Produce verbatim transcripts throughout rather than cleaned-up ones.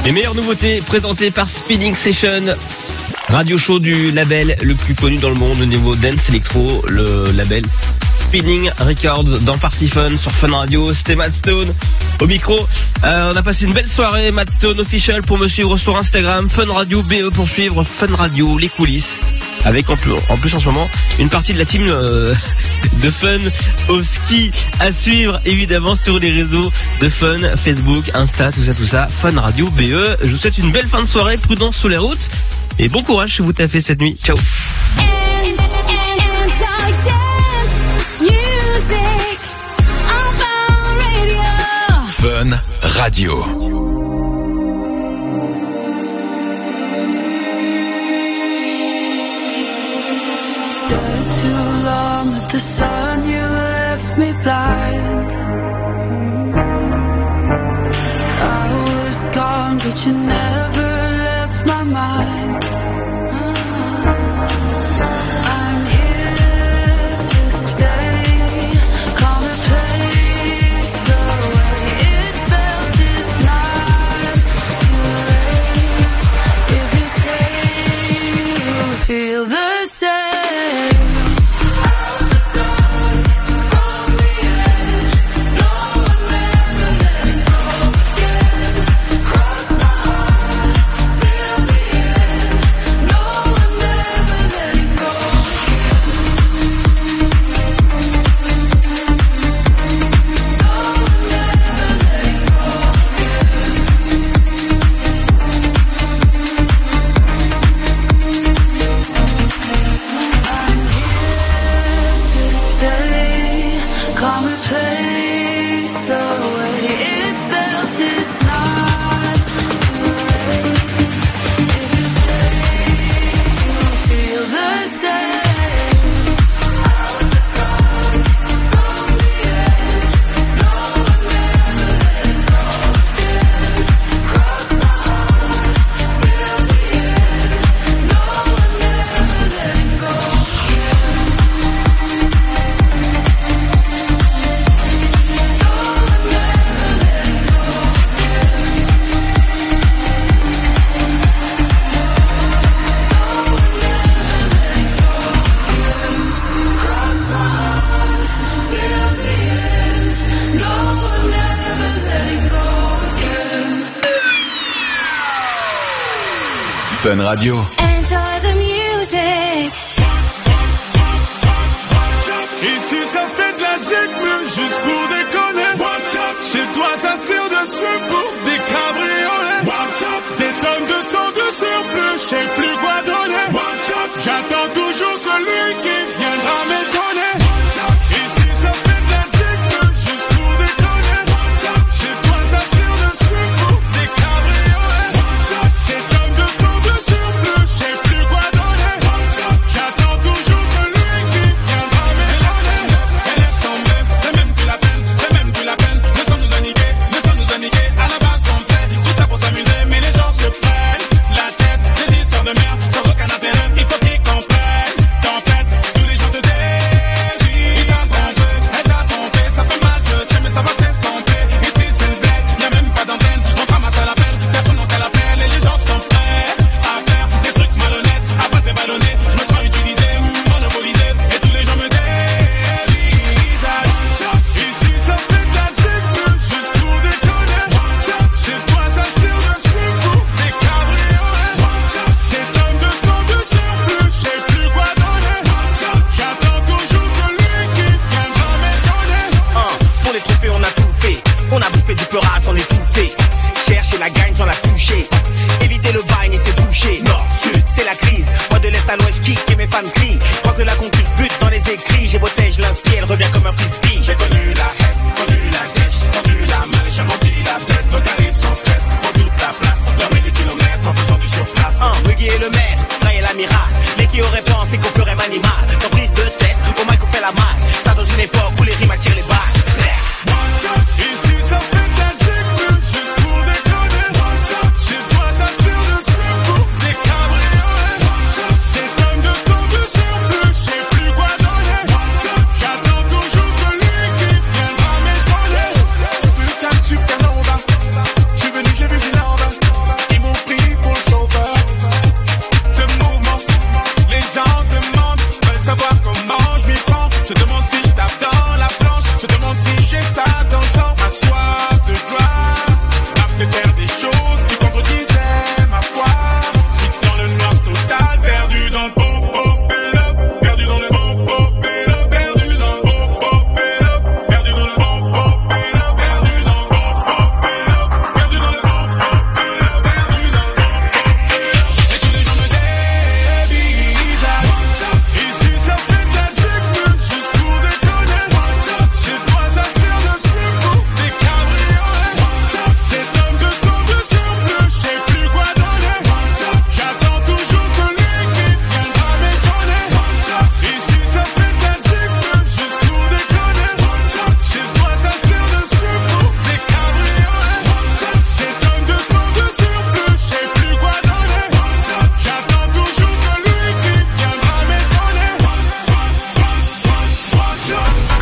Les meilleures nouveautés présentées par Spinning Session, radio show du label le plus connu dans le monde au niveau dance electro, le label Spinning Records dans Party Fun sur Fun Radio. C'était Matt Stone au micro. Euh, on a passé une belle soirée. Matt Stone official pour me suivre sur Instagram, Fun Radio B E pour suivre Fun Radio, les coulisses. Avec en plus, en plus en ce moment une partie de la team euh, de Fun au ski à suivre évidemment sur les réseaux de Fun, Facebook, Insta, tout ça, tout ça. Fun Radio B E. Je vous souhaite une belle fin de soirée, prudence sur les routes et bon courage si vous taffez cette nuit. Ciao. Fun Radio. Too long at the sun, you left me blind. I was gone, but you never left my mind. I'm here to stay, come and place the way it felt. It's not too late. If you say you feel the same. Fun Radio. Enjoy the music. Ici ça fait de la zigme juste pour déconner. Chez toi ça se tire dessus pour des cabriolets. Des tonnes de sang de surplus, je sais plus quoi donner. J'attends toujours celui qui viendra m'étonner. Ici ça fait de la zigme juste pour déconner. Chez toi ça se tire dessus pour des cabriolets. Des tonnes de sang de surplus, je sais plus quoi donner. J'attends toujours celui qui viendra m'étonner. Et laisse tomber, c'est même plus la peine, c'est même plus la peine. Laissons-nous aniquer, laissons-nous aniquer. À la base on sait, tout ça pour s'amuser, mais les gens se prennent la tête. Des histoires de merde, sans aucun intérêt. Il faut qu'ils comprennent. Tempête, tous les gens te dérient. Ils passent un jeu, elle t'a trompé. Ça fait mal, je sais, mais ça va s'estomper. Ici c'est le bled, y'a même pas d'antenne. On ramasse à l'appel, personne n'en qu'à l'appel. Et les gens sont prêts à faire des trucs malhonnêtes. À passer ballonné, je me sens utilisé, monopolisé. Et tous les gens me dévisagent. Ici ça fait de la zigme juste pour déconner. Chez toi ça se tire dessus pour des cabriolets. Des tonnes de sang de surplus, je sais plus quoi donner. J'attends toujours celui qui viendra m'étonner. Hein, pour les trophées on a tout fait. On a bouffé du peuras, on est tout fait. Chercher la gagne, j'en ai touché. Éviter le bain et c'est bouché. Nord, sud, c'est la crise. Moi de l'est à l'ouest, kick et mes fans crient. Crois que la concuse bute dans les écrits. J'ai botège, l'inspire, elle revient comme un frisbee. J'ai connu la haine, connu la dèche, connu la main, j'ai menti la baisse. Donc arrive sans stress, prends toute la place. Leur met des kilomètres en faisant du surplace. Hein, Muggy est le maître, Ray est l'amiral. Les qui auraient pensé qu'on ferait manimal. Sans prise de tête, au mic on fait la malle. Ça dans une époque où les rimes attirent les balles. Ici ça fait de la zigme juste pour déconner. Chez toi ça se tire dessus pour des cabriolets. Des tonnes de sang de surplus, je sais plus quoi donner. J'attends toujours celui qui viendra m'étonner. Putain de supernova, je suis venu, j'ai vu Vilanda.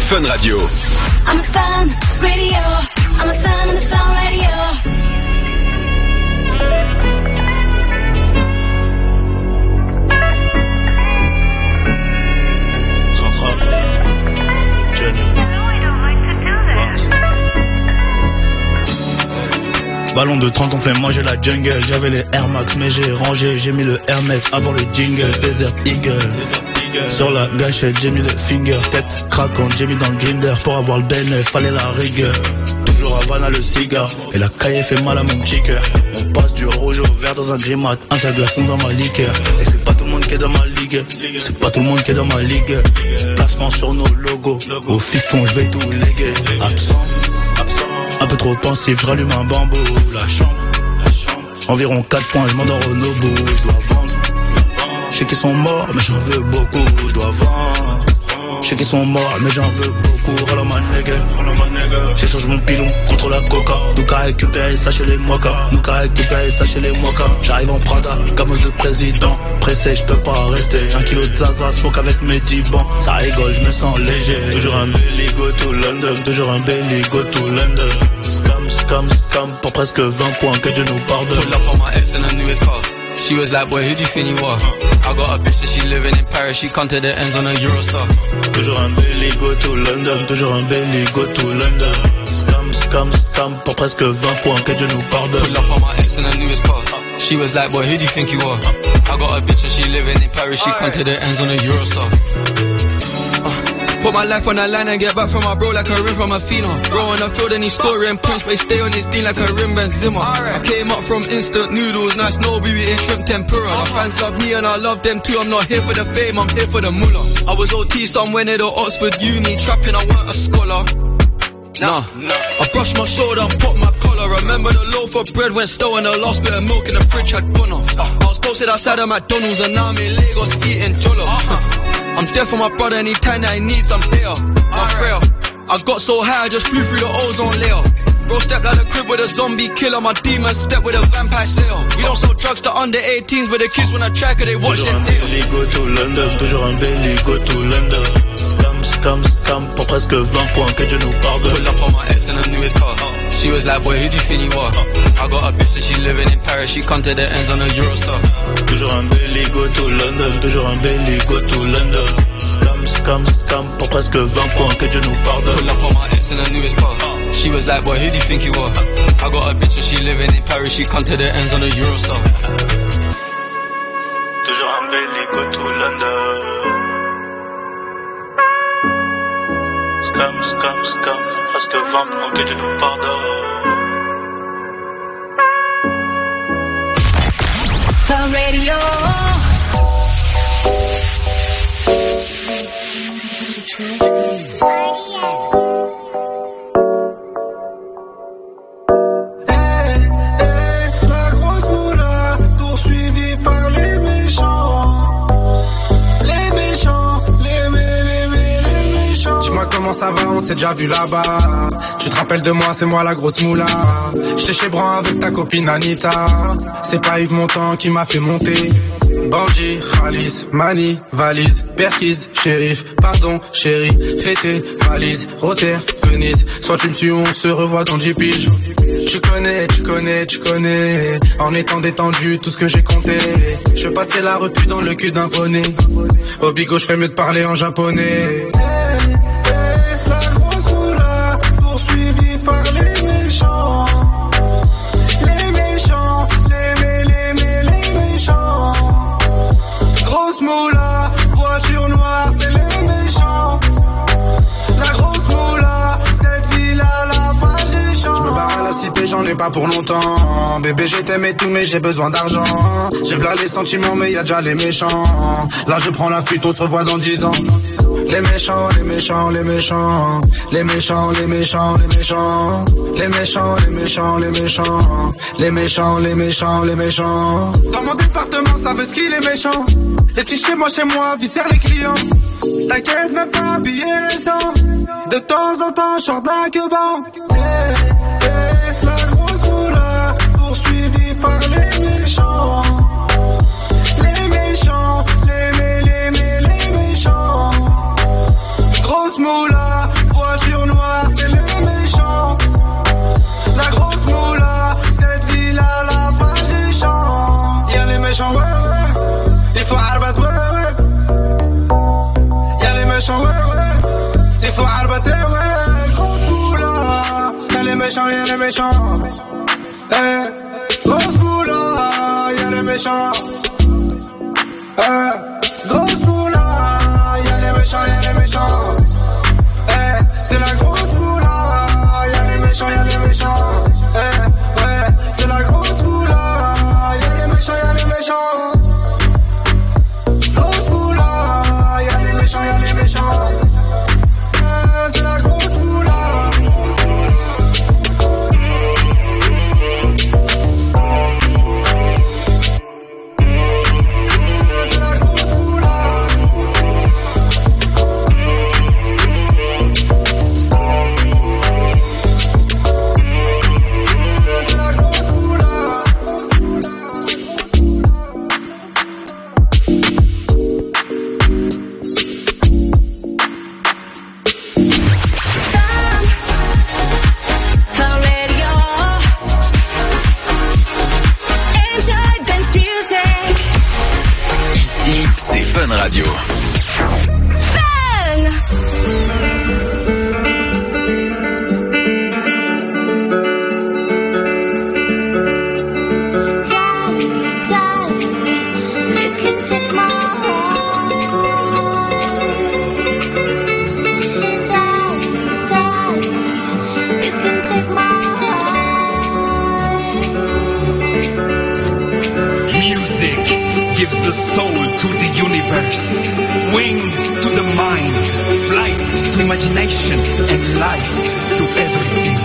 Fun Radio. I'm a fan radio. I'm a fan, I'm a fan radio. Central. Jenny. Ballon de trente, on fait manger la jungle. J'avais les Air Max, mais j'ai rangé. J'ai mis le Hermès avant le jingle. Desert Eagle. Sur la gâchette, j'ai mis le finger. Tête craquante, j'ai mis dans le grinder. Pour avoir le bénéfice, fallait la rigueur. Toujours Havana le cigare. Et la caille fait mal à mon petit cœur. On passe du rouge au vert dans un grimat. Un seul glaçon dans ma liqueur. Et c'est pas tout le monde qui est dans ma ligue. C'est pas tout le monde qui est dans ma ligue. Placement sur nos logos. Au fiston, je vais tout léguer. Absent. Un peu trop pensif, je rallume un bambou. La chambre, la chambre. Environ quatre points, je m'endors au nobo. Je dois vendre. Je sais qu'ils sont morts, mais j'en veux beaucoup. Je dois vendre. Je sais qu'ils sont morts, mais j'en veux beaucoup. Rala ma nègre. J'échange mon pilon contre la coca. Nous qu'à récupérer ça chez les mokas. Nous qu'à récupérer ça chez les mokas. J'arrive en Prada, gamos de président. Pressé, je peux pas rester. Un kilo de zaza, smoke avec mes dix bancs. Ça rigole, je me sens léger. Toujours un belly, go to London. Toujours un belly, go to London. Scam, scam, scam. Pour presque vingt points, que Dieu nous pardonne. Pull up on my ex in the newest car. She was like, boy, who do you think you are? I got a bitch that she living in Paris. She come to the ends on a Eurostar. Toujours un belly, go to London. Toujours un belly, go to London. Scam, scam, scam. Pour presque vingt points, que Dieu nous pardonne. Pull up on my ex in the newest car. She was like, boy, who do you think you are? I got a bitch that she living in Paris. She come to the ends on a Eurostar. Put my life on the line and get back from my bro like a rim from a Fina. Bro on the field and he's scoring points, but he stay on his team like a rim Benzema. Zimmer. I came up from instant noodles, nice no we eating shrimp tempura. My fans love me and I love them too. I'm not here for the fame, I'm here for the moolah. I was O T somewhere near the Oxford Uni, trapping, I weren't a scholar. Nah, I brushed my shoulder and popped my collar. Remember the loaf of bread went stale and the last bit of milk in the fridge had gone off. I was posted outside of McDonald's and now I'm in Lagos eating jollof. I'm there for my brother anytime that he needs, I'm there. I'm frail. I got so high I just flew through the ozone layer. Bro stepped out the crib with a zombie killer, my demon stepped with a vampire slayer. We don't sell drugs to under eighteens, but the kids wanna try cause they watch them there. Toujours un belly, go to London. Toujours un belly, go to London. Scam, scam, scam. Pour presque vingt points, que Dieu nous pardonne. Pull up on my ex in the newest car. She was like, boy, who do you think you are? I got a bitch that she living in Paris. She come to the ends on a Eurostar. Toujours un belly, go to London. Toujours un belly, go to London. Scam, scam, scam. Pour presque vingt points, que Dieu nous pardonne. Pull up on my ex in the newest car. She was like, boy, who do you think you are? I got a bitch that she living in Paris. She come to the ends on a Eurostar. Toujours un belly, go to London. Scam, scam, scam. Presque vingt points, que Dieu nous pardonne. Fun radio. Comment ça va, on s'est déjà vu là-bas. Tu te rappelles de moi, c'est moi la grosse moula. J'étais chez Bran avec ta copine Anita. C'est pas Yves Montand qui m'a fait monter. Bandit, Khalis, Mani, valise, Perquise, shérif, pardon, chérie, fêté, valise, Rotter, Venise. Soit tu me suis, on se revoit dans dix piges. Tu connais, tu connais, tu connais. En étant détendu, tout ce que j'ai compté. Je passais la repu dans le cul d'un poney. Au bigot, je ferais mieux de parler en japonais. Poursuivi par les méchants, les méchants, les mé, les mé, les méchants. Grosse moula, voiture noire, c'est les méchants. La grosse moula, cette ville à la page des champs. Je me barre à la cité, j'en ai pas pour longtemps. Bébé, je t'aime et tout, mais j'ai besoin d'argent. J'ai v'là les sentiments, mais y a déjà les méchants. Là, je prends la fuite, on se revoit dans dix ans. Les méchants, les méchants, les méchants, les méchants, les méchants, les méchants, les méchants, les méchants, les méchants, les méchants, les méchants, les méchants. Dans mon département, ça veut ce qu'il est méchant. Les petits chez moi, chez moi, viscèrent les clients. T'inquiète, même pas habillé sans. De temps en temps, j'sors d'un queban. Hey, hey, la grosse moula, poursuivie par les méchants. Les méchants, les mé, les mé, les méchants. Grosse moula, méchants, y'a les méchants. Eh, grosse moula, y'a les méchants. Eh, grosse moula, y'a les méchants, y'a les méchants. Eh, c'est la grosse moula, y'a les méchants, y'a les méchants. Eh, ouais, c'est la grosse moula, y'a les méchants, y'a les méchants. Grosse moula, y'a les méchants, y'a les méchants. Eh, c'est la grosse moula. Radio. Imagination and life to everything.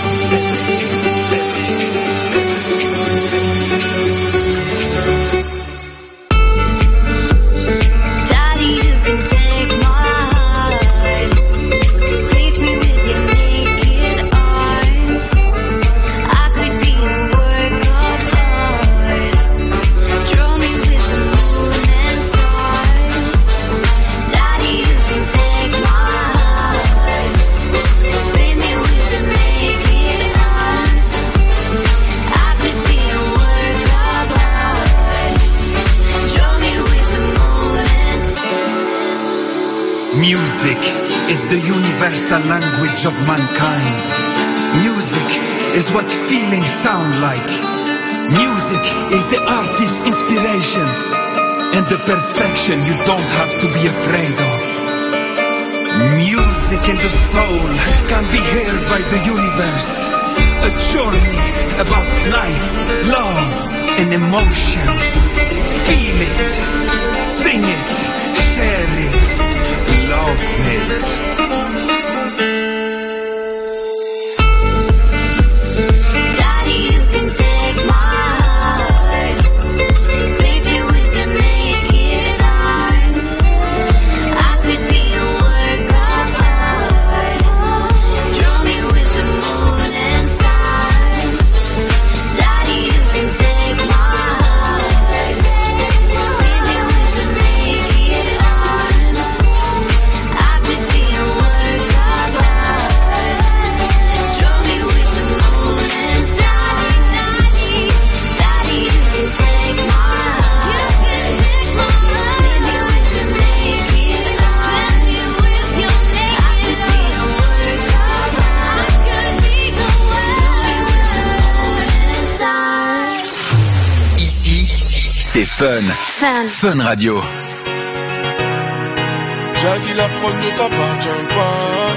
Daddy, you can take my heart. Leave me with your naked arms. I could be a work of art. Draw me with the moon and stars. Daddy, you can take my heart. Leave me with the naked arms. I could be a work of art. Draw me with the moon and stars. Music is the universal language of mankind. Music is what feelings sound like. Music is the artist's inspiration and the perfection you don't have to be afraid of. Music in the soul can be heard by the universe. A journey about life, love, and emotion. Feel it, sing it, share it, love it. Daddy, you can take my heart. Leave me with the naked arms. I could be a work of art. Draw me with the moon and stars. Daddy, you can take my heart. Leave me with the naked arms. I could be a work of art. Draw me with the moon and stars. Daddy, Daddy, you can take my heart. Leave me with the naked arms. I could be a work of art. Draw me with the moon and stars. Ici, c'est Fun. Fun. Fun Radio. Jackie, la prod ne t'appartient pas.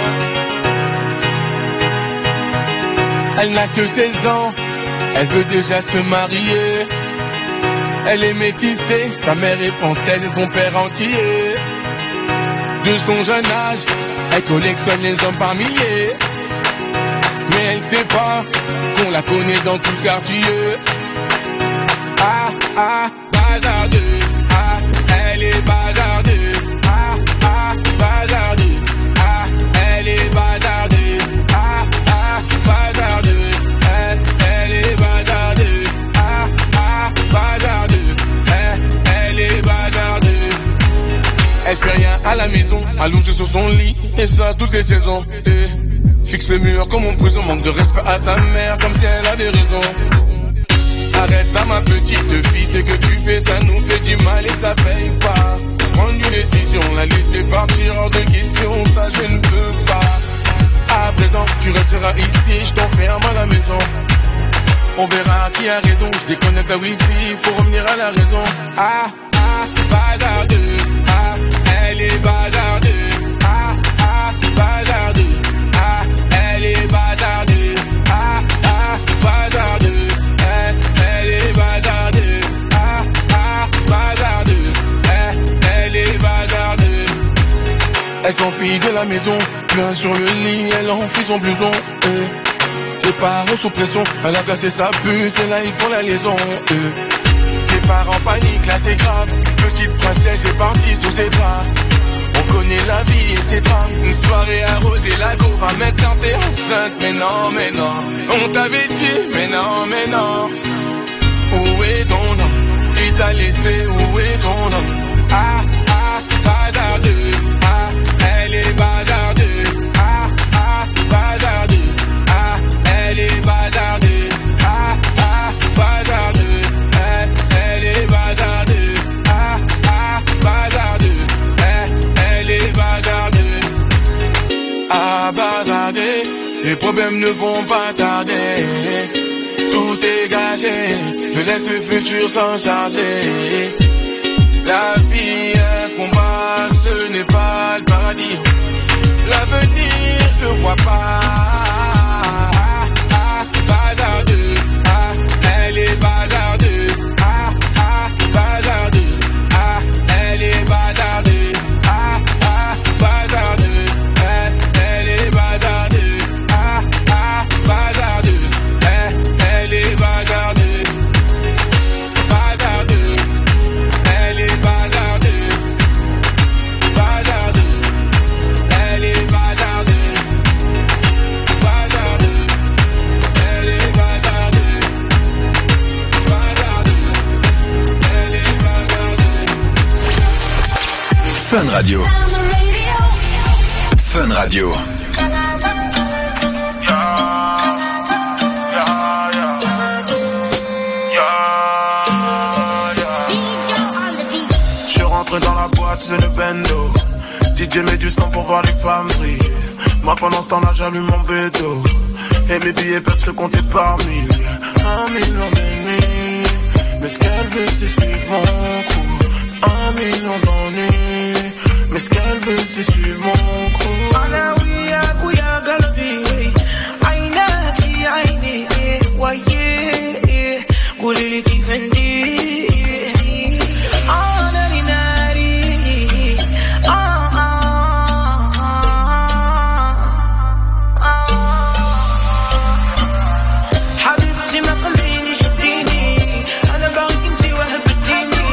Elle n'a que seize ans, elle veut déjà se marier. Elle est métissée, sa mère est française et son père entier. De son jeune âge, elle collectionne les hommes par milliers. Mais elle sait pas qu'on la connaît dans tout le quartier. Ah, ah, bazardeux, ah, elle est bazardeux. Ah, ah, bazardeux, ah, elle est bazardeux. Ah, ah, bazardeux, elle, elle est bazardeux. Ah, ah, bazardeux, elle, elle est bazardeux. Elle fait rien à la maison, allongée sur son lit, et ça toutes les saisons. Et fixe le mur comme en prison, manque de respect à sa mère, comme si elle avait raison. Arrête ça ma petite fille, ce que tu fais ça nous fait du mal et ça paye pas. Prendre une décision, la laisser partir hors de question, ça je ne peux pas. À présent, Tu resteras ici, je t'enferme à la maison. On verra qui a raison, je déconnecte la wifi, faut revenir à la raison. Ah, ah, bazardeux, ah, elle est bazardeux. Ah, ah, bazardeux, ah, elle est bazardeux. Ah, ah, bazardeux, eh, elle est bazardeux. Ah, ah, bazardeux, eh, elle est bazardeux. Elle s'enfuit de la maison, plein sur le lit, elle enfuit son blouson. Eh. Les parents sous pression, elle a placé sa puce, et là ils font la liaison. Euh. Ses parents paniquent, là c'est grave. Petite princesse est partie sous ses bras. On connaît la vie et ses drames. Une soirée arrosée, la go va mettre un thé enceinte. Mais non, mais non, on t'avait dit, mais non, mais non. Où est ton nom? Qui t'a laissé, où est ton nom? Ah, ah, bazardeux. Ah, elle est bazardeux. Ah, ah, bazardeux. Ah, elle est bazardeux. Ah, ah, bazardeux. Eh, elle est bazardeux. Ah, ah, bazardeux. Eh, elle est bazardeux. Ah, bazardeux. Les problèmes ne vont pas tarder. Tout est gagé. Je laisse le futur s'en charger. La vie est un combat, ce n'est pas le paradis. L'avenir, je le vois pas. Bazardeux, ah, elle est bazardeux, ah, ah, bazardeux, ah, elle est bazardeux, ah, ah, bazardeux, eh, elle est bazardeux, ah, ah, bazardeux, eh, elle est bazardeux, bazardeux, elle est bazardeux, bazardeux, elle est bazardeux, bazardeux. Fun Radio. Fun Radio. Je rentre dans la boîte, c'est le bendo. D J met du sang pour voir les femmes briller. Moi pendant ce temps-là j'allume mon bédo. Et mes billets peuvent se compter par milliers. Un million d'ennemis. Mais ce qu'elle veut c'est suivre mon coup. Un million d'ennuis. Mais ce qu'elle veut c'est suivre mon crew. أنا وياك ويا قلبي عيناك في عيني وياك قولي لي كيف عندي أنا لناري آه آه آه حبيبتي ما خليني شديني أنا باغي انتي وهبتيني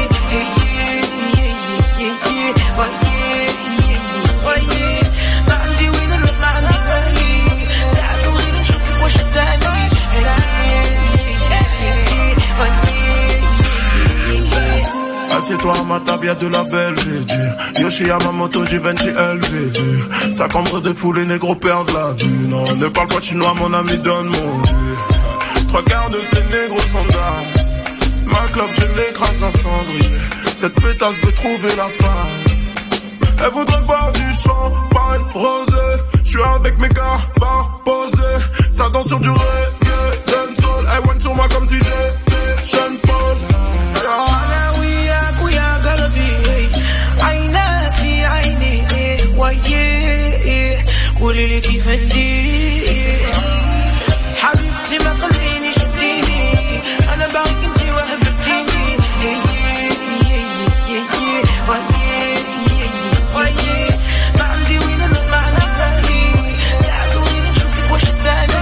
Assieds-toi à ma table, y'a de la Belvédure. Yoshi Yamamoto du Benji L V D. Ça cambre de fou, les négros perdent la vue. Non, ne parle pas chinois, mon ami, donne mon dieu. Trois quarts de ces négros sont d'âme. Ma clope, je l'écrase en cendrier. Cette pétasse veut trouver la femme. Elle voudrait boire du champagne rosé. Je suis avec mes gars, bar posé. Ça danse sur du reggae, dancehall. Elle went sur moi comme D J, Sean Paul. أنا وياك ويا قلبي عيناك في عيني وياك قولي لي كيف عندي حبيبتي ما خليني شديني أنا باغي انتي وهبتيني وياك ما عندي وين نروح ما عندي ثاني تعالوا وين نشوفك واش الثاني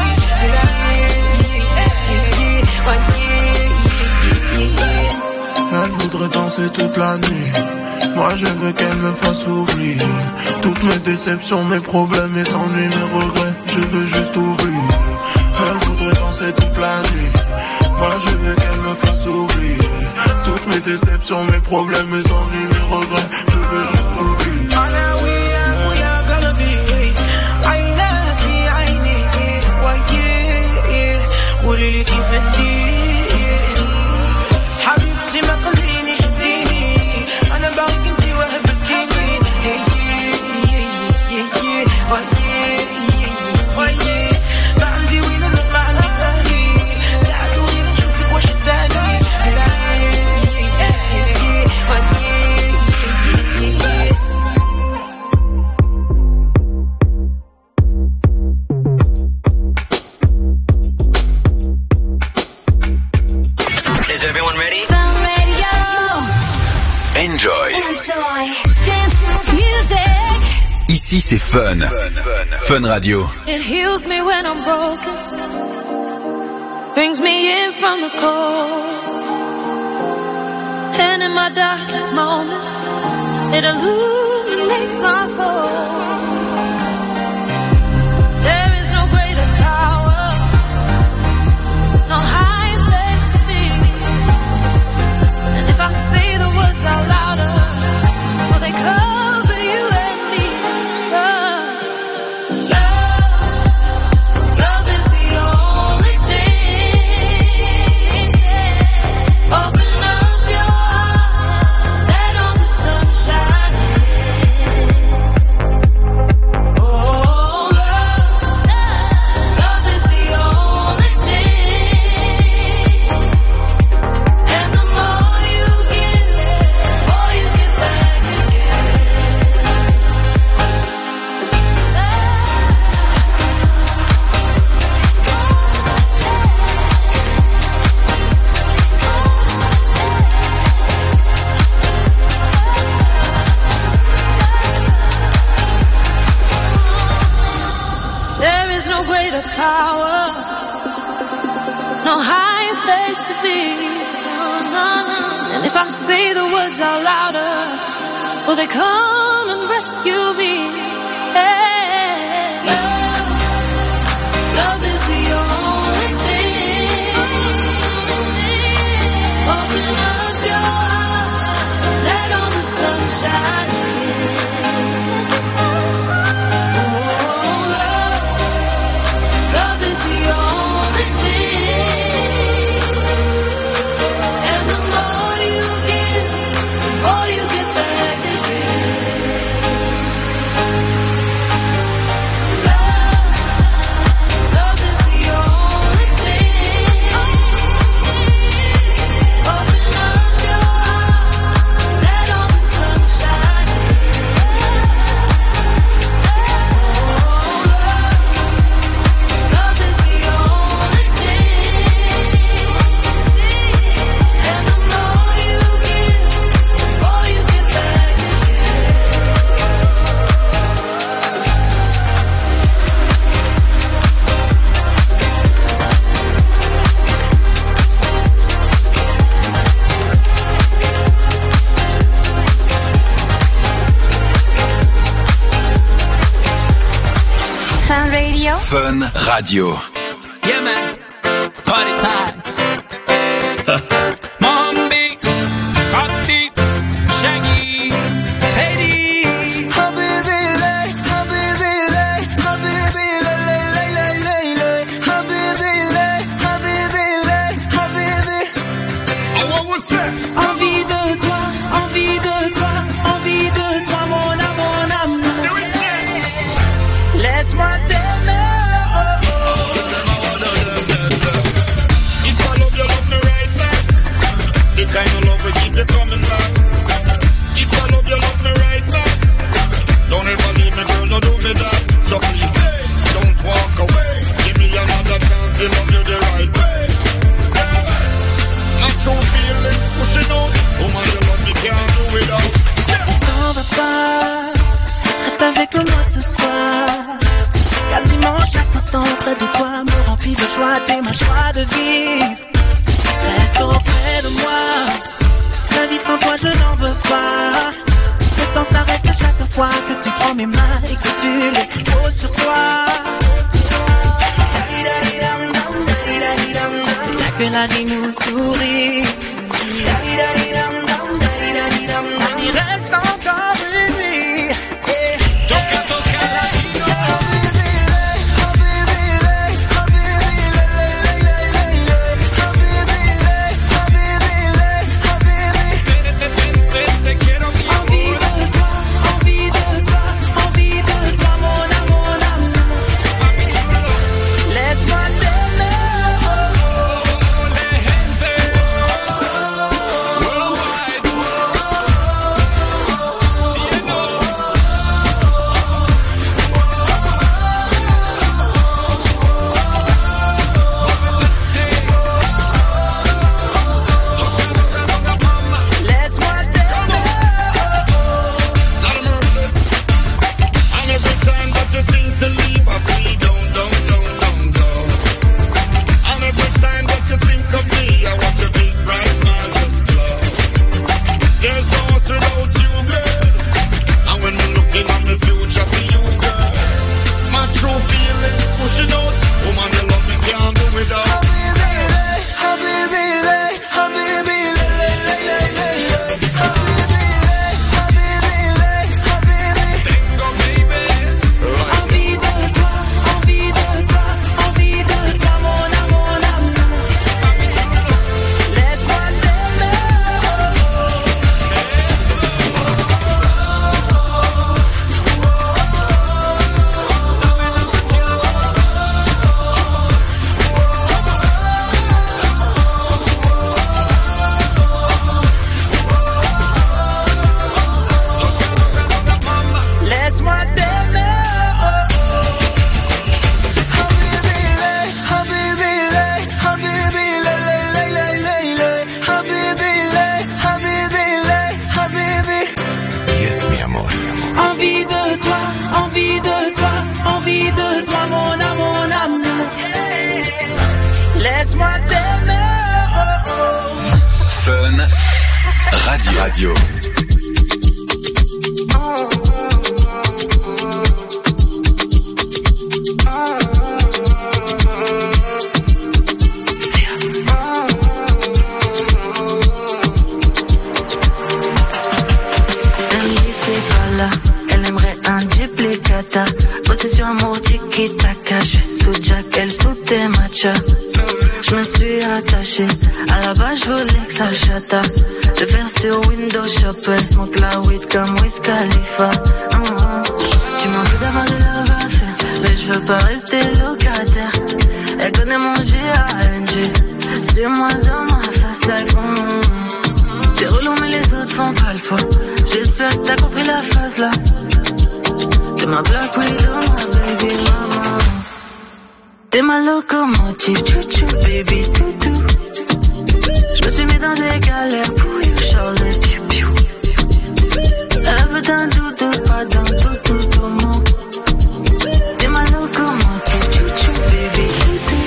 Elle voudrait danser toute la nuit. Moi je veux qu'elle me fasse oublier toutes mes déceptions, mes problèmes, mes ennuis, mes regrets. Je veux juste oublier. Elle voudrait danser toute la nuit. Moi je veux qu'elle me fasse oublier toutes mes déceptions, mes problèmes, mes ennuis, mes regrets. Je veux juste oublier. أنا وياك ويا قلبي عيناك في عيني وياك قولي لي كيف عندي حبيبتي ما خليني شديني أنا باغي انتي وهبتيني وياك وياك Ici c'est Fun. Fun Radio. It heals me when I'm broken, brings me in from the cold, and in my darkest moments, it illuminates my soul. There is no greater power, no higher place to be, and if I say the words out louder, will they cover you and me? Power, no higher place to be, no, no, no. And if I say the words out louder, will they come and rescue me? Hey, love, love is the only thing. Open up your heart, let all the sunshine in. Love is the only thing, and the more you give, the more you get back again. Love, love is the only thing. Open up your heart, let all the sunshine in. Love is the only thing, and the more you give, the more you get back again. Fun Radio. Fun Radio. Yeah, man. Party time. Mombi, Costi, Shaggy, Lady. Habibi, lay, habibi, lay, habibi, lay, lay, lay, lay, lay, lay. Habibi, lay, habibi, lay, habibi. Oh, what was that? Envie de toi, envie de toi, envie de toi, mon amour, mon amour. Laisse-moi t'aimer. If I love you, love me right back. The kind of love will keep you coming back. If I love you, love me right back. Don't ever leave me, girl, no do me that. So please, hey, don't walk away. Give me another chance to love you the right way. Not true feeling, pushing out. Woman, you love me, can't do without. T'en vas pas, reste avec moi ce soir. Quasiment chaque instant près de toi me remplit de joie, t'es ma joie de vivre. Reste auprès de moi, la vie sans toi je n'en veux pas. Le temps s'arrête à chaque fois que tu prends mes mains et que tu les poses sur toi. Là que la vie nous sourit, il reste encore une nuit. Toca, toca, latino. Te, te quiero, mi amor. Envie de toi, envie de toi, envie de toi, mon amour, mon amour. Laisse-moi t'aimer. Worldwide. you think to leave, I be down, down, down, down, down. And every time that you think of me, I watch your big bright smile just glow. There's no us without you, girl. And when I'm looking at my future for you, girl, my true feelings pushing out. Woman, you love me, can't do without. Habibi, Habibi, Radio. Radio. Elle aimerait un duplicata. Possession amour tiki-taka. Je suis sous Jack, elle sous tes matchas. Je me suis attachée. À la base, je voulais que ça chata. Le faire sur Windows Shop. Elle smoke la weed comme Wiz Khalifa. Mm-hmm. Tu m'en veux d'avoir des love à faire, mais je veux pas rester locataire. Elle connaît mon G A N G. C'est moi dans ma face like mm-hmm. T'es relou mais les autres font pas le poids. J'espère que t'as compris la phase là. T'es ma Black Widow, ma baby mama. T'es ma locomotive, chouchou, baby, toutou. Je me suis mis dans des galères pour you, Charlotte, piou, piou. Elle veut d'un doudou, pas d'un toutou, tout mon. T'es ma locomotive, chouchou, baby, toutou.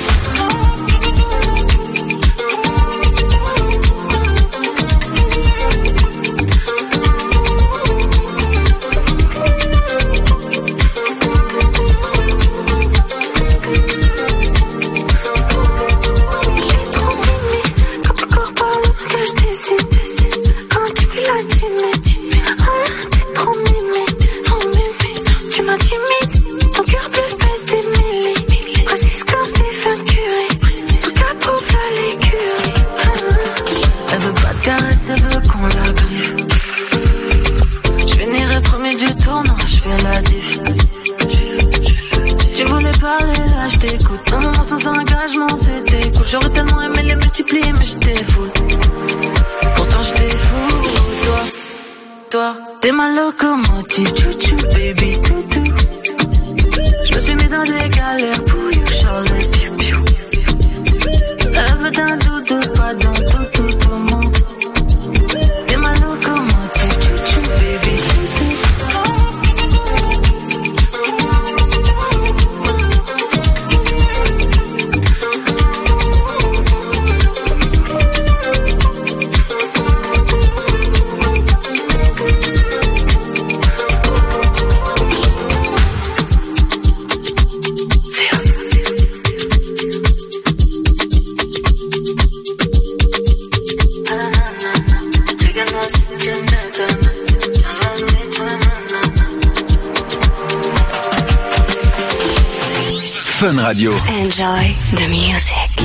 J'aurais tellement aimé les multiplier, mais j'étais fou. Pourtant j'étais fou, toi, toi, t'es ma locomotive, chouchou, baby, toutou. Je me suis mis dans des galères pour you, Charlotte, piou, piou. Elle veut d'un doudou, pas d'un toutou, tout le monde. T'es ma locomotive, chouchou, baby, toutou. Fun Radio. Enjoy the music.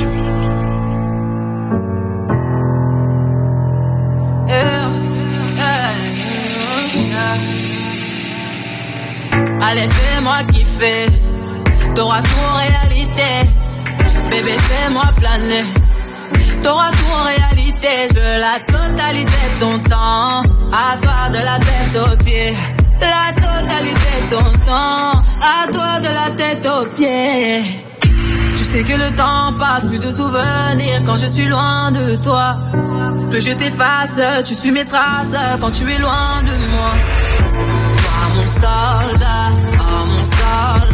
Allez, fais-moi kiffer, t'auras tout en réalité. Bébé, fais-moi planer, t'auras tout en réalité. Je veux la totalité de ton temps, à toi de la tête aux pieds. La totalité de ton temps, à toi de la tête aux pieds. Tu sais que le temps passe, plus de souvenirs quand je suis loin de toi. Plus je t'efface, tu suis mes traces quand tu es loin de moi. Toi mon soldat, oh mon soldat.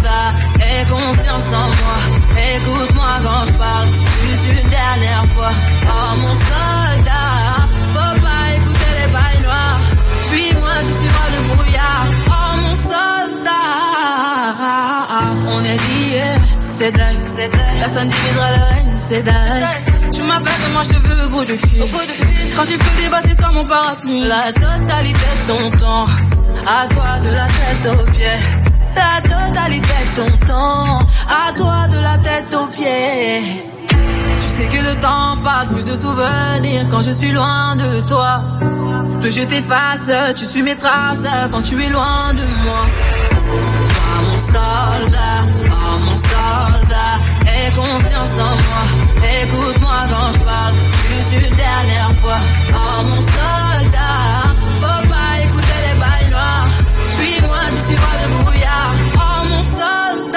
on est liés. C'est dingue, c'est dingue. Personne divisera le règne, c'est dingue. Tu m'appelles et moi je te veux au bout du fil. Quand j'ai fait débattre c'est comme mon parapluie. La totalité de ton temps, à toi de la tête aux pieds. La totalité de ton temps, à toi de la tête aux pieds. Tu sais que le temps passe, plus de souvenirs quand je suis loin de toi. Plus je t'efface, tu suis mes traces quand tu es loin de moi. Ah mon soldat, oh mon soldat, aie confiance en moi. Écoute-moi quand je parle, juste une dernière fois. Oh mon soldat, faut pas écouter les balles noires. Suis-moi, tu suis pas de brouillard. Oh mon soldat,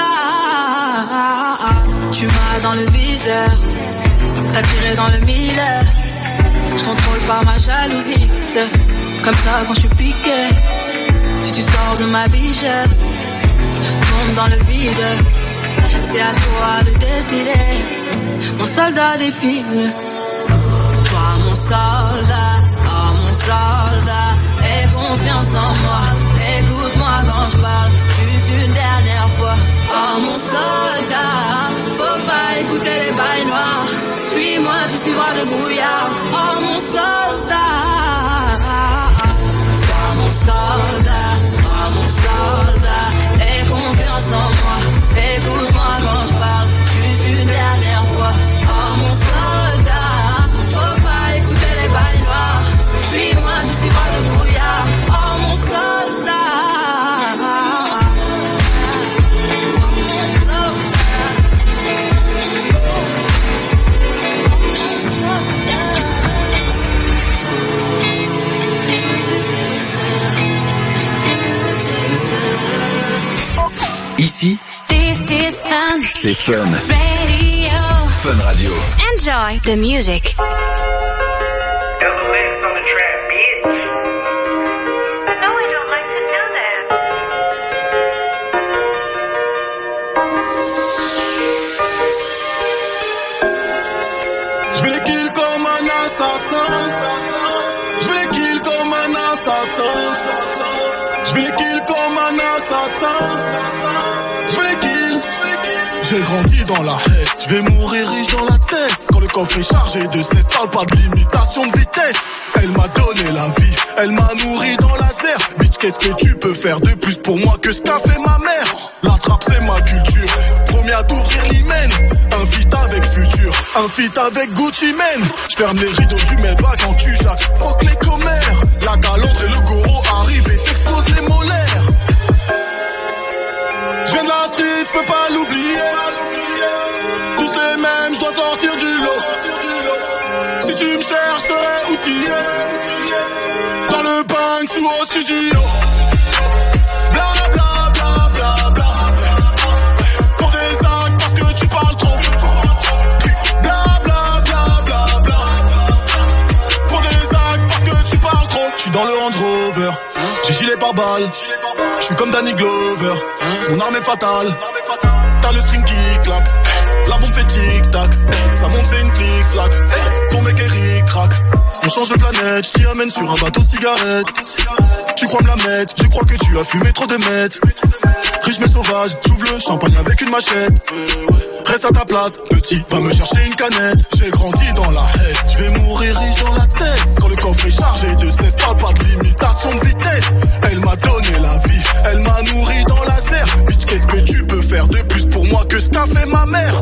tu m'as dans le viseur, t'as tiré dans le mille. Je contrôle pas ma jalousie, c'est comme ça quand je suis piqué. Si tu sors de ma vie, je tombe dans le vide. C'est à toi de décider, mon soldat défile. Toi mon soldat, oh mon soldat, aie confiance en moi. Écoute-moi quand je parle, juste une dernière fois. Oh mon soldat, faut pas écouter les bails noirs. Fuis-moi, tu suivras le brouillard. Oh mon soldat, oh mon soldat, oh mon soldat, aie confiance en moi. Écoute-moi quand je parle, juste une dernière fois. Oh mon soldat, faut pas écouter les bails noirs. Suis-moi, tu suivras le brouillard. Oh mon soldat. Ici, This is fun. c'est Fun. Radio. Fun Radio. Enjoy the music. Je vais les kill comme un assassin. Je vais les kill comme un assassin. Je vais les kill comme un assassin. Je vais les kill. J'ai grandi dans la haie, je vais mourir riche dans la tête. Quand le coffre est chargé de cesse, parle pas de limitation de vitesse. Elle m'a donné la vie, elle m'a nourri dans la terre. Bitch, qu'est-ce que tu peux faire de plus pour moi que ce qu'a fait ma mère? La trappe c'est ma culture, promis à t'ouvrir l'hymen. Un feat avec Futur, un feat avec Gucci Mane. J'ferme les rideaux du Maybach quand tu jacques, fuck les commères. La calandre et le goro arrivent et t'explosent les molaires. Je viens de la street, je peux pas l'oublier. Tous ces mêmes, je dois sortir du lot. Si tu me cherches, je serai outillé. Dans le bank ou au studio. Bla bla bla bla bla. Pour des actes parce que tu parles trop. Bla bla bla bla bla. Pour des actes parce que tu parles trop. J'suis dans le Land Rover, j'ai gilet par balle. J'suis comme Danny Glover, mon arme est fatale. T'as le string qui claque, la bombe fait tic-tac. Ça monte fait une flic-flac, ton mec est ric-rac. On change de planète, je t'y amène sur un bateau de cigarette. Tu crois me la mettre, je crois que tu as fumé trop de mètres. Riche mais sauvage, j'ouvre le champagne avec une machette. Reste à ta place, petit, va me chercher une canette. J'ai grandi dans la haie, je vais mourir riche dans la tête. Quand le coffre est chargé de cesse, parle pas de limitation de vitesse. Elle m'a donné la vie, elle m'a nourri dans la serre. Bitch, qu'est-ce que tu peux faire de plus pour moi que ce qu'a fait ma mère?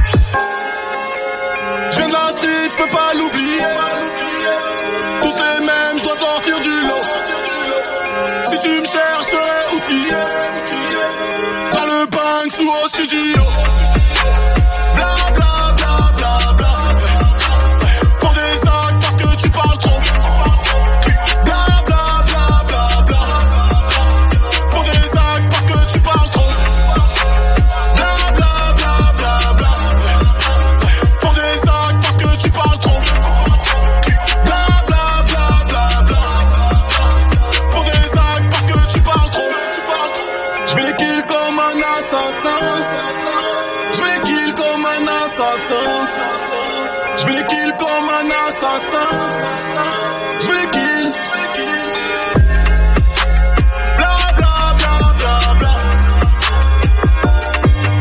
Je viens de la street, je peux pas l'oublier. Tout est même, je dois sortir du lot. Si tu me cherches, je serai outillé. Dans le bank ou au studio. Bla bla bla bla bla. Pour des actes parce que tu parles trop. Bla bla bla bla bla. Pour des actes parce que tu parles trop. Bla bla bla bla bla. Pour des actes parce que tu parles trop. Bla bla bla bla bla. Pour des actes parce que tu parles trop. Je vais les kill comme un assassin. Je vais les kill comme un assassin. Je vais les kill comme un assassin. Je vais les kill. Bla bla bla bla bla.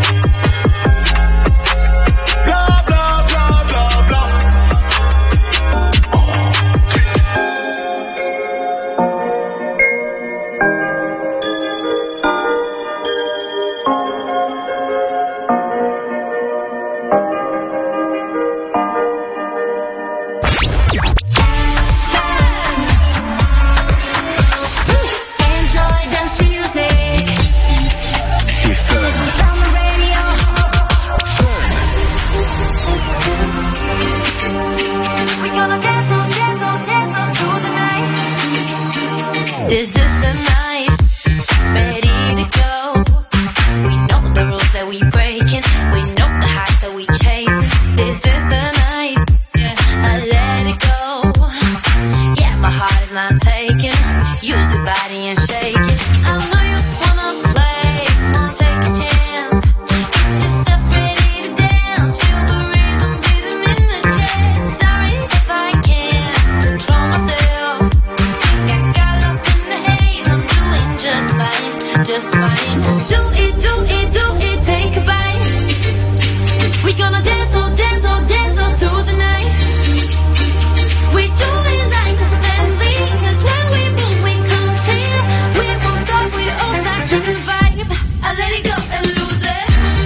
Do it, do it, do it, take a bite. We gonna dance, oh, dance, oh, dance, oh, through the night. We do it like a family, 'cause when we move, we come clear. We won't stop, we all start to the vibe. I let it go and lose it.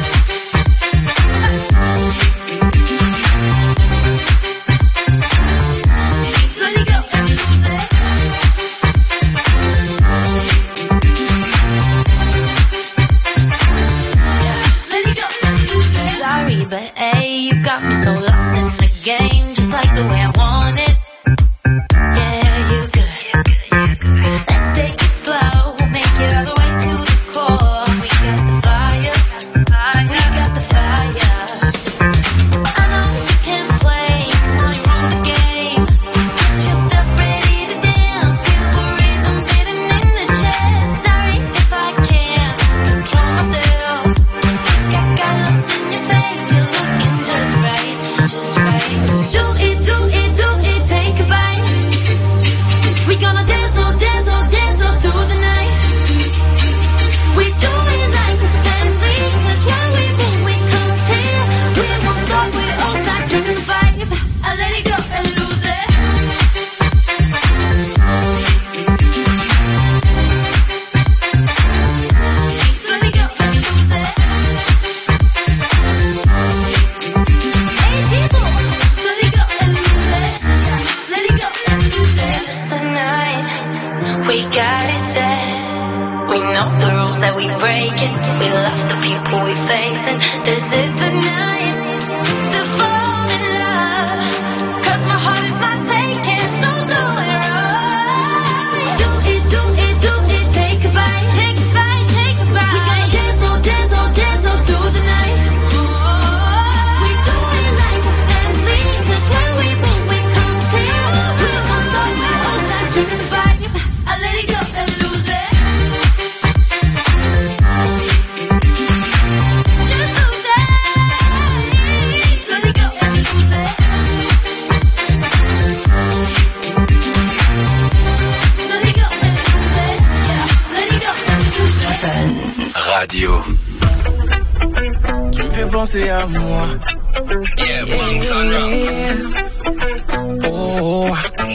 Let it go and lose it. Let it go and lose it. Sorry, but hey, you got me so lost in the game, just like the way I want it. Yeah, you good. Let's take it slow, make it all the way to the core. We got the fire, we got the fire. I know you can play, now you run the game. Get yourself ready to dance, feel the rhythm beating in the chest. Sorry if I can't control myself. Got, got lost in your face, you're looking just right, just right. Do it, do it, do it, take a bite. We gonna dance, oh, dance, oh, dance, oh, through the night. We do it like a family, 'cause when we move, we come clear. We won't stop, we all start to the vibe. I let it go and lose it. Let it go and lose it. Hey people, let it go and lose it. Let it go and lose it. This is the night, we got it set. We know the rules that we breaking. We love the people we facing. This is the night to fall in love. 'Cause my heart is not taken, so do it right. Do it, do it, do it, take a bite, take a bite, take a bite. We gonna dance, oh, dance, oh, dance, oh, through the night. We do it like a family, 'cause when we move, we come clear. We won't stop, we all start to the vibe. I let it go and lose it. Just lose it. Let it go and lose it. Let it go and lose it. Yeah, let it go and lose it. Radio. Tu me fais penser à moi. Yeah, Bunks on Rocks. Oh.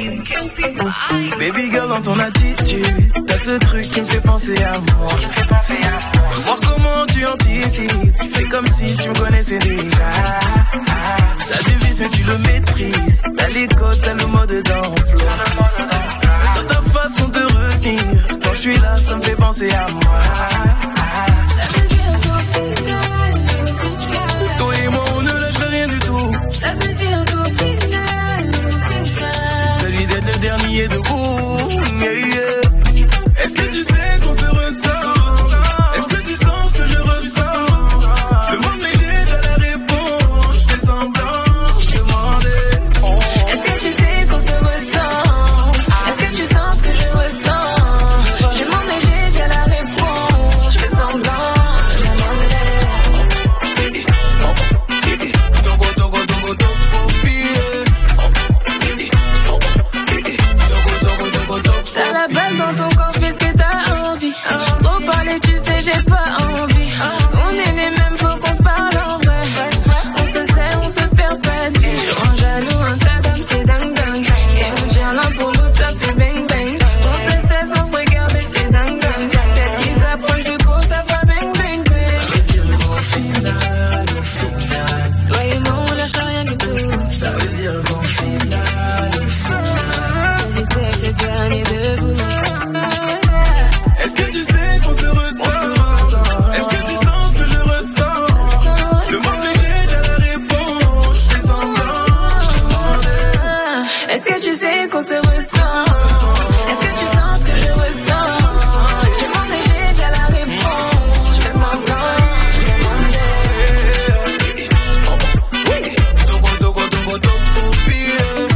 Baby girl, dans ton attitude, t'as ce truc qui me fait penser à moi. Voir comment tu anticipes, tu fais comme si tu me connaissais déjà. T'as des vices mais tu le maîtrises, t'as les codes, t'as le mode d'emploi. Dans ta façon de retenir, quand je suis là, ça me fait penser à moi. Toi et moi, on ne lâche rien du tout. Ça veut dire qu'au final, Celui d'être le dernier debout. Yeah, yeah. Est-ce que tu sais qu'on se ressent? Est-ce que tu sens ce que je ressens? Je demande mais j'ai déjà la réponse. Je fais semblant, je demandais. est-ce que tu sais qu'on se ressent? Est-ce que tu sens ce que je ressens? Je demande mais j'ai déjà la réponse. Je fais semblant, je demandais. Togo, togo, togo, togo, pire. Togo, togo, togo, togo. T'as la balle dans ton corps, fais ce que t'as envie. Trop parler, tu sais, j'ai pas envie. On est les mêmes, faut qu'on se parle en vrai. On se sait, on se perd pas de vue. Je rends jaloux, un tas d'hommes, c'est dingue dingue. Et on tient l'un pour l'autre, ça fait bang bang. On se sait sans se regarder, c'est dingue dingue. Celle qui s'approche de trop, ça va bang bang bang. Ça veut dire qu'au final, au final, Toi et moi, on lâche rien du tout. ça veut dire qu'au final, au final. Si j'étais le dernier debout. Est-ce que tu sais qu'on se ressent? Est-ce que tu sens ce que je ressens? Demande mais j'ai déjà la réponse. Je fais semblant, je demandais. Est-ce que tu sais qu'on se ressent? Est-ce que tu sens ce que je ressens? Je demande mais j'ai déjà la réponse. Je fais semblant, je demandais. Togo, togo, togo, togo, pire.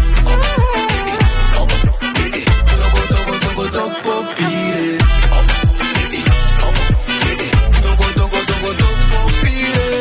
Togo, togo, togo, togo, pire. Togo, togo, togo, togo, pire.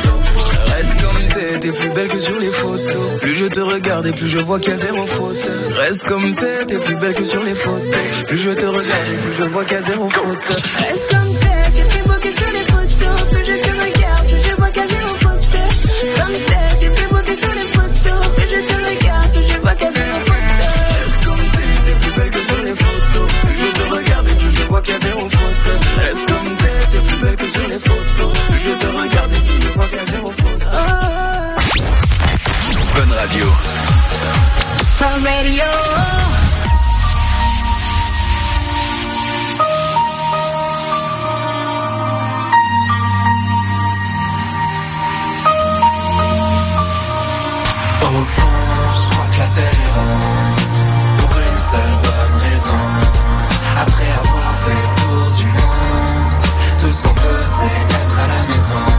Reste comme t'es, t'es plus belle que sur les photos. Plus je te regarde et plus je vois qu'il y a zéro faute. Reste comme t'es, t'es plus belle que sur les photos. Plus je te regarde, plus je vois qu'il y a zéro faute. Reste comme t'es, t'es plus beau que sur les photos. Plus je te regarde, plus je vois qu'il y a zéro faute. Comme t'es, t'es plus beau que sur les photos. Plus je te regarde, plus je vois qu'il y a zéro faute. Reste comme t'es, t'es plus belle que sur les photos. Plus je te regarde et plus je vois qu'il y a zéro faute. Reste comme t'es, t'es plus belle que sur les photos. Plus je te regarde et plus je vois qu'il y a zéro faute. Fun Radio. Fun Radio. Au fond, je crois que la terre est ronde, pour une seule bonne raison. Après avoir fait le tour du monde, tout ce qu'on veut c'est être à la maison.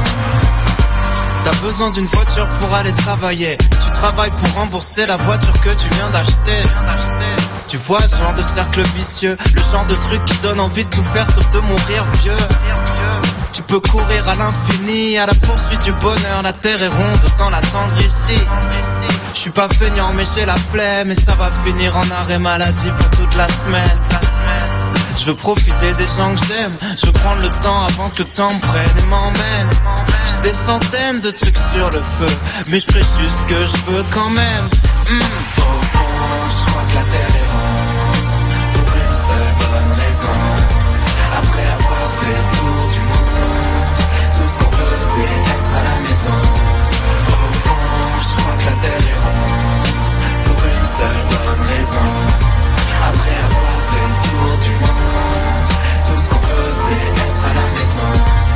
T'as besoin d'une voiture pour aller travailler. Tu travailles pour rembourser la voiture que tu viens d'acheter. Tu vois ce genre de cercle vicieux, le genre de truc qui donne envie de tout faire sauf de mourir vieux. Tu peux courir à l'infini, à la poursuite du bonheur. La terre est ronde, autant l'attendre ici. Je suis pas feignant mais j'ai la flemme, et ça va finir en arrêt maladie pour toute la semaine. Je veux profiter des gens que j'aime, je veux prendre le temps avant que le temps me prenne et m'emmène. J'ai des centaines de trucs sur le feu, mais je ferai juste ce que je veux quand même. Mmh. Au fond, je crois que la terre est ronde, pour une seule bonne raison. Après avoir fait le tour du monde, tout ce qu'on veut c'est être à la maison. Au fond, je crois que la terre est ronde, pour une seule bonne raison. Après avoir fait le tour du monde, tout ce qu'on veut c'est être à la maison.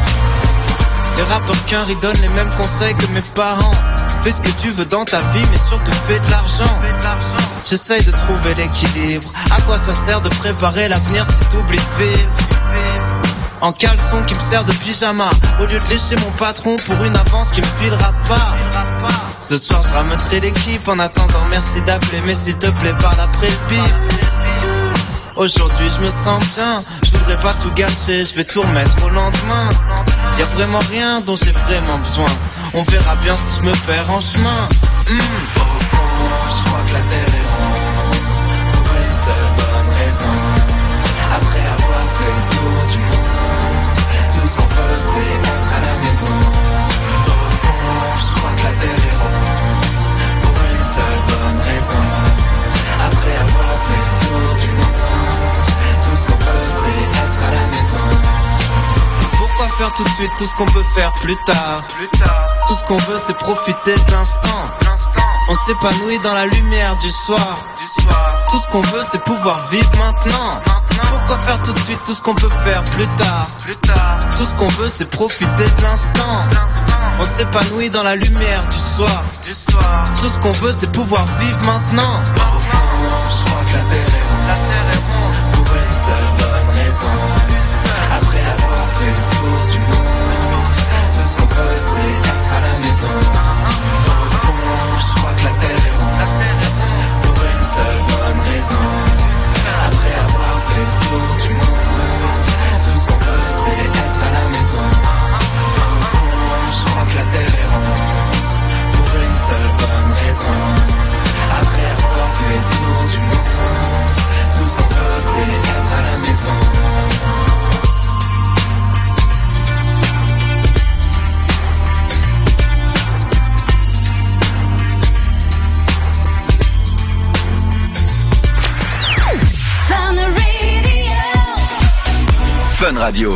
Les rappeurs qu'un riz donnent les mêmes conseils que mes parents. Fais ce que tu veux dans ta vie, mais surtout fais de l'argent. J'essaye de trouver l'équilibre. À quoi ça sert de préparer l'avenir si t'oublies de vivre? En caleçon qui me sert de pyjama, au lieu de lécher mon patron pour une avance qui me filera pas. Ce soir je ramènerai l'équipe, en attendant merci d'appeler, mais s'il te plaît parle après le bip. Aujourd'hui je me sens bien, je voudrais pas tout gâcher, je vais tout remettre au lendemain. Y'a vraiment rien dont j'ai vraiment besoin, on verra bien si je me perds en chemin. Mmh. Au fond, je crois que la terre est ronde, pour une seule bonne raison. Après avoir fait le tour du monde, tout ce qu'on veut c'est être à la maison. Au fond, je crois que la terre est ronde, pour une seule bonne raison. Après avoir fait le tour du monde, tout ce qu'on veut c'est être à la maison. Pourquoi faire tout de suite tout ce qu'on peut faire plus tard? Tout ce qu'on veut c'est profiter de l'instant. On s'épanouit dans la lumière du soir. Tout ce qu'on veut c'est pouvoir vivre maintenant. Pourquoi faire tout de suite tout ce qu'on peut faire plus tard? Tout ce qu'on veut c'est profiter de l'instant. On s'épanouit dans la lumière du soir. Tout ce qu'on veut c'est pouvoir vivre maintenant. Je crois que la terre est ronde, pour une seule bonne raison. Après avoir fait le tour du monde, tout ce qu'on veut c'est être à la maison. Au fond, je crois que la terre est ronde, pour une seule bonne raison. Après avoir fait le tour du monde, tout ce qu'on veut c'est être à la maison. Au fond, je crois que la terre est ronde, pour une seule bonne raison. Après avoir fait le tour du monde, tout ce qu'on veut c'est être à la maison. Fun Radio.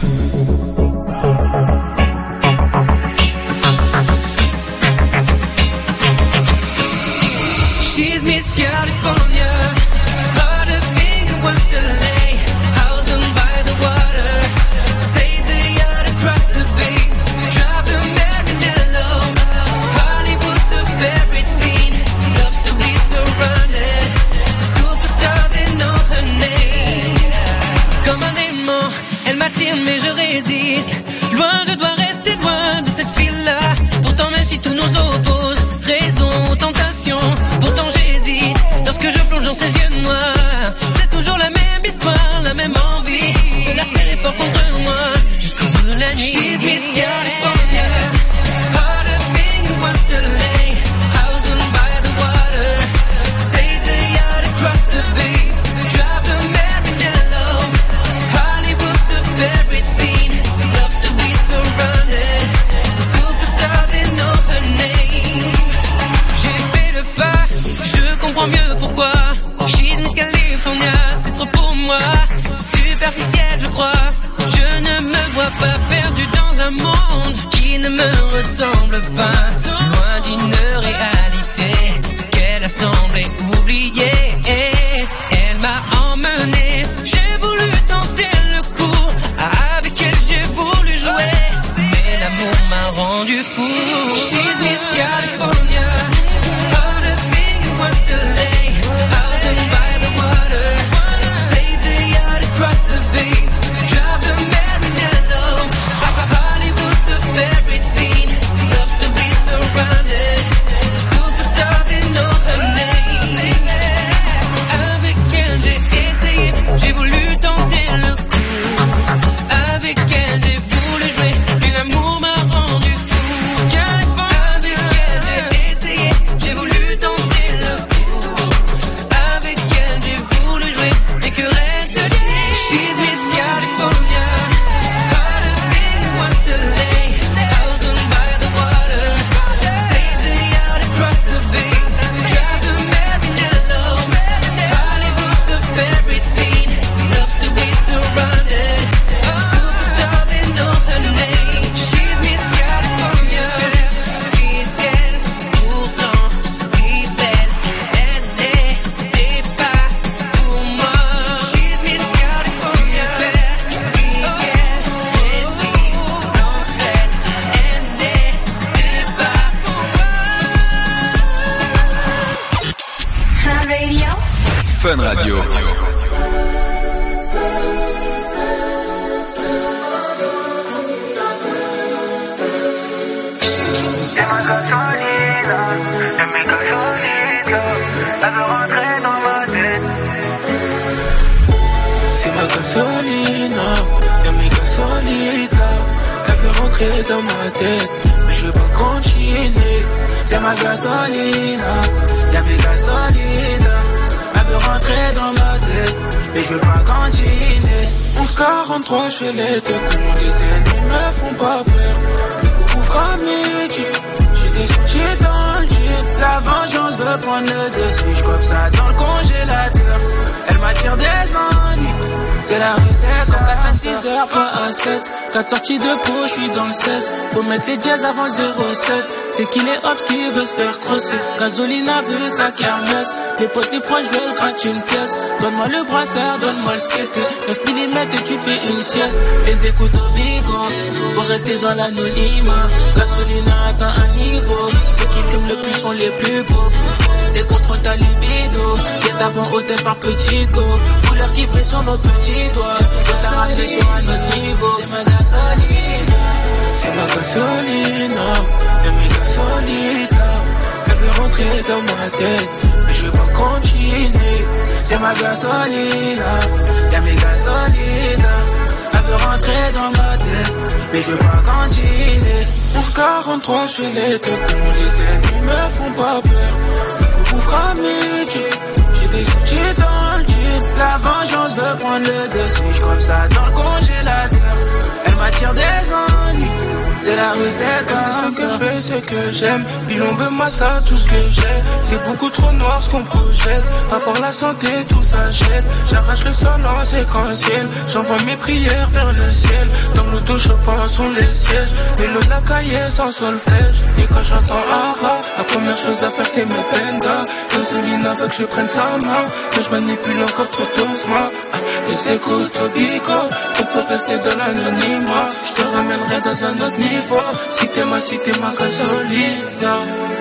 She's Miss California, heard a finger wants to lay, house on by the water, save the yacht across the bay, drive to Marinello, Hollywood's her favorite scene, loves to be surrounded, superstar they know her name, comme un aimant, elle m'attire mais je résiste, loin je dois rester loin de cette fille-là, pourtant même si tout nous oppose, raison, tentation, pourtant j'hésite, lorsque je plonge dans ses yeux noirs, c'est toujours la même histoire, la même envie, de la serrer fort contre moi, jusqu'au bout de la nuit. She's Miss California, heard a thing who wants to lay, house on by the water, save the superficielle, je crois. Je ne me vois pas perdu dans un monde qui ne me ressemble pas. Loin d'une réalité qu'elle a semblé oublier. Elle m'a emmené, j'ai voulu tenter le coup. Avec elle j'ai voulu jouer, mais l'amour m'a rendu fou. She's Miss California, all the things was delay. Out and by the water, save the yacht across the bay. Drive the Marinello, Hollywood's a favorite scene. Loves to be surrounded, superstar they know her name. Avec elle j'ai essayé, j'ai voulu tenter le coup. Avec elle j'ai voulu jouer, mais l'amour m'a rendu fou. Avec elle j'ai essayé, j'ai voulu tenter le coup. Avec elle j'ai voulu jouer, mais que reste-t-il? She's Miss California, all the things was delay. Out and by the water, save the yacht across the bay. Drive the Marinello, Hollywood's a favorite scene. Loves to be surrounded, superstar they know her name. She's Miss California, officielle, pourtant si belle. Elle n'était pas pour moi. She's Miss California, officielle, mais si sans elle, elle n'était pas pour moi. Fun Radio. Fun Radio. C'est ma gasolina, c'est mes gasolina, elle veut rentrer dans ma tête. C'est ma gasolina, y'a mes gasolina, elle veut rentrer dans ma tête, mais je veux pas continuer. C'est ma gasolina, y'a mes gasolina, elle veut rentrer dans ma tête, mais je veux pas continuer. onze quarante-trois, je fais les deux coups, les ennemis me font pas peur. Ouvre à midi, j'ai des outils dans le jean. La vengeance veut prendre le dessus, j'cope ça dans le congélateur. Elle m'attire des ennuis, c'est la recette. Son casse à six heures, pas à sept. Quatre sorties de peau, j'suis dans le seize. Faut mettre les jazz avant zéro sept. C'est qu'il est hops qui veut se faire crosser. Gasolina veut sa kermesse. Les potes les proches veulent gratter une pièce. Donne-moi le brassard, donne-moi le C P. neuf millimètres et tu fais une sieste. Les écoutes au bigo, pour rester dans l'anonymat. Gasolina atteint un niveau. Ceux qui fument le plus sont les plus pauvres. Les contrôles ta libido. Les tapons hôtel par petit go. Couleur qui brille sur nos petits doigts. Je t'ai ramené sur un autre niveau. C'est ma gasolina. C'est ma gasolina. Y'a mes gasolina. Elle veut rentrer dans ma tête, mais je veux pas continuer. C'est ma gasolina. Y'a mes gasolina. Elle veut rentrer dans ma tête, mais je veux pas continuer. onze quarante-trois, je fais les deux coups, les ennemis me font pas peur. Ouvre à midi, j'ai des outils dans le jean. La vengeance veut prendre le dessus, j'cope ça dans le congélateur. Elle m'attire des ennuis, c'est la recette comme ça. C'est ce que je fais, c'est que j'aime. Bilombe, massa, tout ce que j'ai. C'est beaucoup trop noir ce qu'on projette. À part la santé, tout s'achète. J'arrache le sol en séquentiel. J'envoie mes prières vers le ciel. Dans l'auto chauffant sont les sièges. Vélo de la cahier sans solfège. Et quand j'entends ara, la première chose à faire c'est mes pendas. Gasolina veut que je prenne sa main, que je manipule encore trop doucement. Les écoutes au bico, on peut rester dans l'anonymat. Je te ramènerai dans un autre niveau. Si t'es ma, si t'es ma gasolina.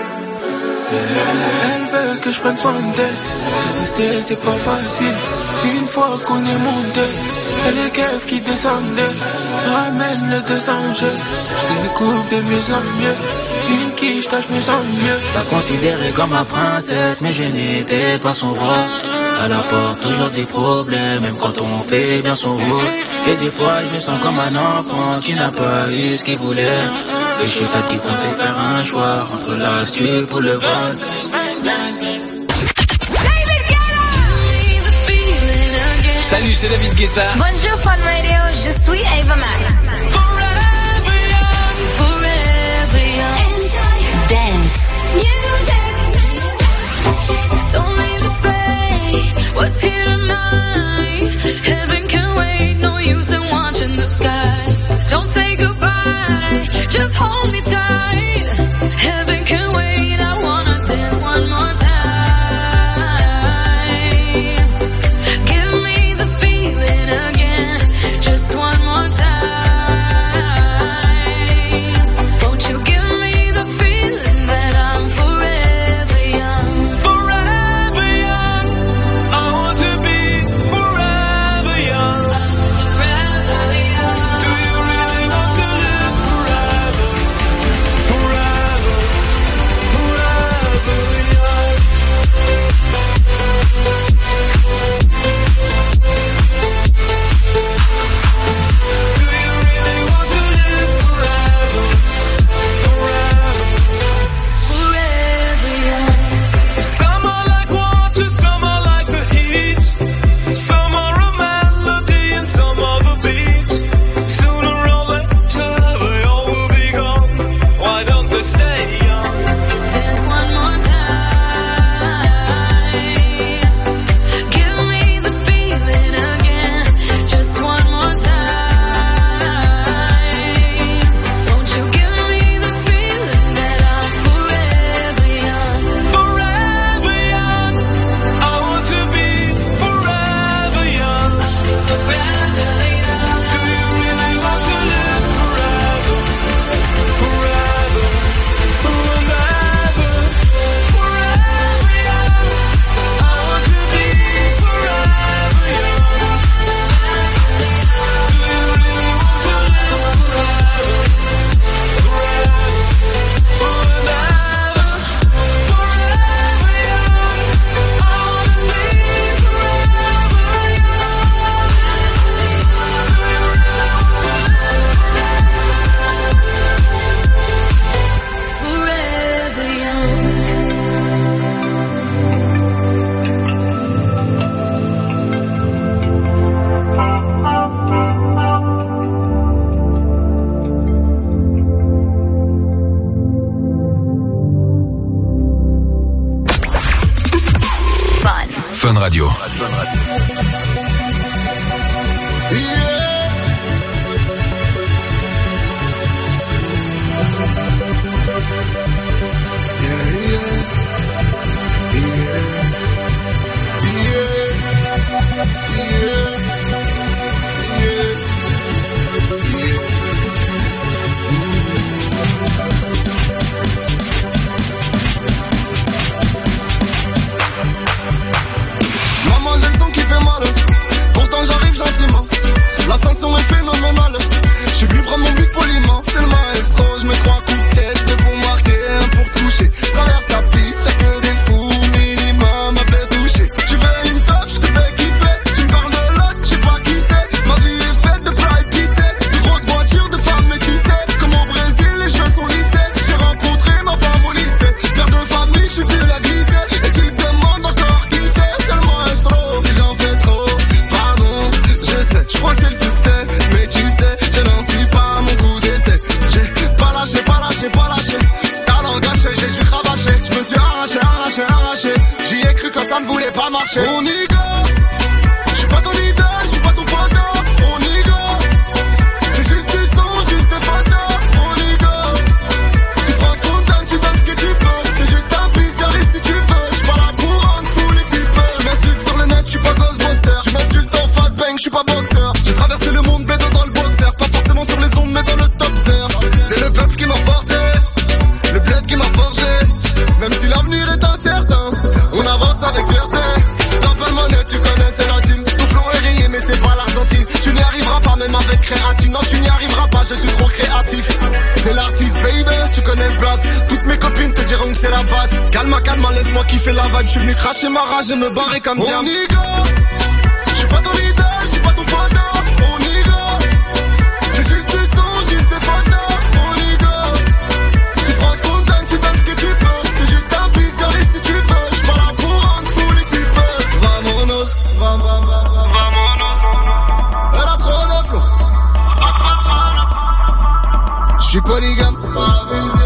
Elle veut que je prenne soin d'elle. Rester c'est pas facile. Une fois qu'on est monté, c'est les keufs qui descendaient. Ramène le deux cents G. Je découvre de mieux en mieux. Une qui je tâche mieux en mieux. Pas considérée comme ma princesse, mais je n'étais pas son roi. Elle apporte toujours des problèmes, même quand on fait bien son rôle. Et des fois je me sens comme un enfant qui n'a pas eu ce qu'il voulait. Le chétan qui conseille faire un choix entre l'astuce pour le vol. Salut, c'est David Guetta. Bonjour Fun Radio, je suis Ava Max. Forever young, forever young. Enjoy. Dance. Music. Don't leave the fade. What's here tonight? Heaven can wait. No Radio. L'ascension est phénoménale. J'ai vu prendre mon but poliment. C'est le maestro, je mets trois coups de tête, deux pour marquer, un pour toucher. Je traverse la piste, y'a que des fous, minimum à fait toucher. Tu fais une top, je te fais kiffer. Tu me parles de l'autre, je sais pas qui c'est. Ma vie est faite de plats épicés, de grosses voitures, de femmes métissées. Comme au Brésil, les jeux sont lissés. J'ai rencontré ma femme au lycée. Père de famille, je suis fil à glisser. Et tu te demandes encore qui c'est. C'est le maestro, si j'en fais trop. Pardon, je sais, je crois que c'est le succès. Mais tu sais, je n'en suis pas à mon coup d'essai. J'ai pas lâché, pas lâché, pas lâché. Talent gâché, j'ai su cravacher. Je me suis arraché, arraché, arraché. J'y ai cru quand ça ne voulait pas marcher. On y go. Je suis pas ton leader, je suis pas ton pote. On y go. C'est juste du son, juste des photos. On y go. Tu prends ce qu'on donne, tu donnes ce que tu peux. C'est juste un bis, j'arrive si tu veux. Je suis pas là pour rendre fou les types. Tu m'insultes sur le net, je suis pas Ghostbuster. Tu m'insultes en face, bang, je suis pas boxeur. J'ai traversé le monde, bédo dans le boxer. Pas forcément sur les ondes, mais dans le top zère. C'est le peuple qui m'a porté, le bled qui m'a forgé. Même si l'avenir est incertain, on avance avec fierté. Dans pas de monnaie, tu connais, c'est la team. Tout flow est rayé, mais c'est pas l'Argentine. Tu n'y arriveras pas, même avec créatine. Non, tu n'y arriveras pas, je suis trop créatif. C'est l'artiste, baby, tu connais le place. Toutes mes copines te diront que c'est la base. Calma, calma, laisse-moi kiffer la vibe. Je suis venu cracher ma rage et me barrer comme Jam. On y go. Je suis pas ton leader, je suis pas ton pote. On y go. C'est juste du son, juste des photos. On y go. Tu prends ce qu'on donne, tu donnes ce que tu peux. C'est juste un bis, j'arrive si tu veux. Je suis pas là pour rendre fou les types. Vamonos, vam, vam, vam, vamonos. Elle a trop de flow. Je suis polygame, pas abusé.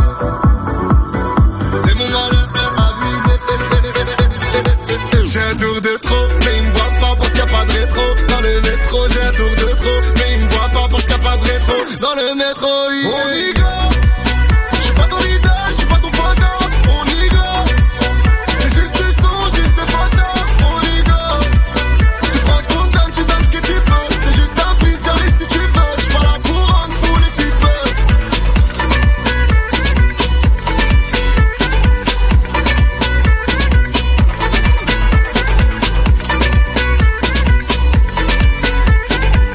C'est mon malheur, abusé. J'ai un tour de trop, mais il me voit pas parce qu'il n'y a pas de rétro. Dans le métro, j'ai un tour de trop, mais il me voit pas parce qu'il n'y a pas de rétro. Dans le métro, il est...